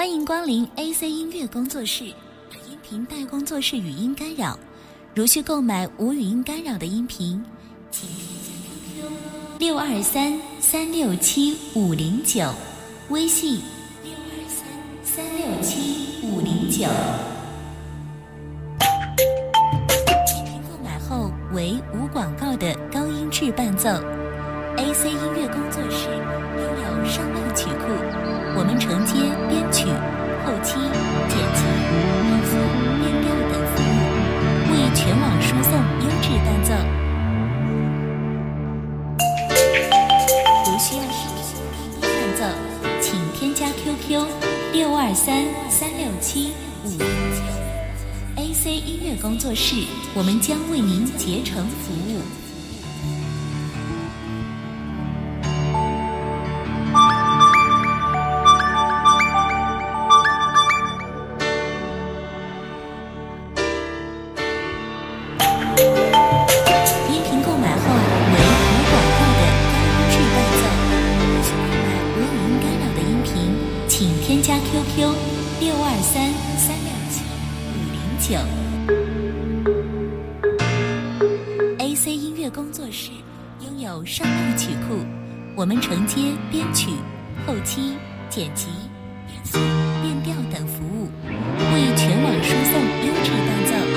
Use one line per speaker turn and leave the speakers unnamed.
欢迎光临 AC 音乐工作室，本音频带工作室语音干扰，如需购买无语音干扰的音频，请添加 QQ 623-367-509，微信623-367-509。音频购买后为无广告的高音质伴奏。AC 音乐工作室拥有上万曲库，我们承接编曲、后期、剪辑、配速、变调等服务，为全网输送优质伴奏。如需要视频伴奏，请添加 QQ 623-367-509。AC 音乐工作室，我们将为您竭诚服务。音频购买后为无广告的高音质伴奏，如需购买无语音干扰的音频，请添加 QQ 623-367-509。AC 音乐工作室拥有上万曲库，我们承接编曲、后期、剪辑、变速、变调等服务，为全网输送优质伴奏。